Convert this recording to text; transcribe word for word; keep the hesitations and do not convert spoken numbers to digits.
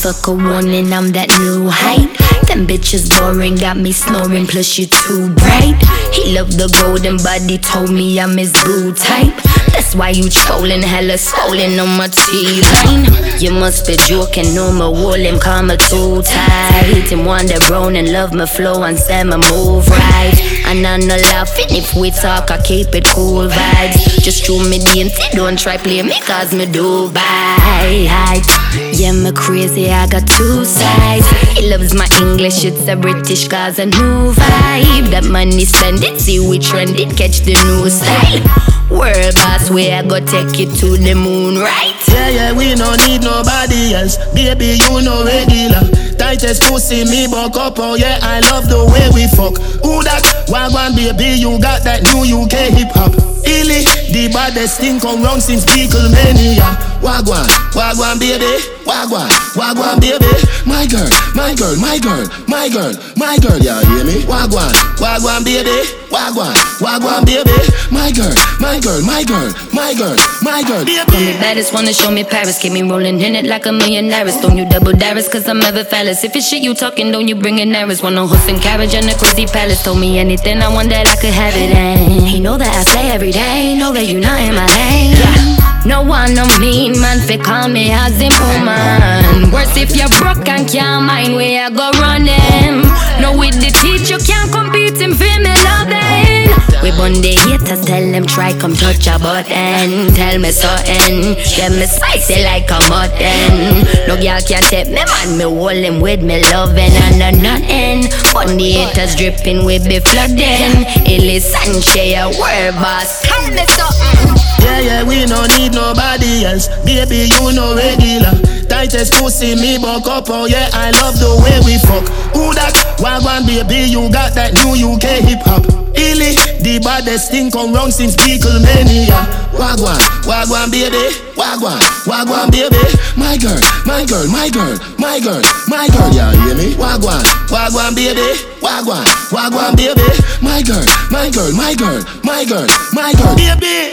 fuck a warning, I'm that new height. Them bitches boring, got me snoring, plus you too bright. He loved the golden body, told me I'm his boo type. That's why you trolling, hella swollen on my T-line. You must be joking, no more wall him, call me too tight. Him wonder brown and love my flow and say my move right. And I'm not laughing if we talk, I keep it cool vibes. Just show me the intent, don't try play me cause me do bye. Yeah, me crazy, I got two sides. He loves my English, it's a British cause a new vibe. That money spend it, see we trend it, catch the new style. World boss, way I go take it to the moon, right? Yeah, yeah, we no need nobody else. Baby, you know regular. Tightest pussy, me buck up, oh yeah, I love the way we fuck. Who that? Wagwan, baby, you got that new U K hip-hop. Illy, the baddest thing come round since Beatlemania. Wagwan, Wagwan, baby, Wagwan, Wagwan, baby. My girl, my girl, my girl, my girl, my girl, yeah, hear me? Wagwan, Wagwan, baby, Wagwan, Wagwan, baby. My girl, my girl, my girl, my girl, my girl, baby. Call me baddest, wanna show me Paris. Keep me rolling in it like a millionaire. Don't you double darius, cause I'm ever phallus. If it's shit you talking, don't you bring in errors. Want a horse and carriage and a crazy palace. Told me anything I want that I could have it. And he know that I say every day, know that you not in my lane. Yeah. No one no mean man fi call me as a woman. Worse if you're broke and can't mind where I go running. No with the teach you can't compete him for me loving. We bun the haters, tell them try come touch a button. Tell me something, get me spicy like a mutton. No girl can take me man, me hold him with me loving and no nothing. Bun the haters dripping, we be flooding. Illy Sanchez, a world boss, tell me something. Yeah, yeah, we no need nobody else. Baby, you know regular. Tightest pussy, me buck up, oh yeah, I love the way we fuck. Who that? Wagwan, baby, you got that new U K hip-hop. Illy, the baddest thing come round since Beatlemania. Wagwan, Wagwan, baby, Wagwan, Wagwan, baby. My girl, my girl, my girl, my girl, my girl, yeah, hear me? Wagwan, Wagwan, baby, Wagwan, Wagwan, baby. My girl, my girl, my girl, my girl, my girl, baby.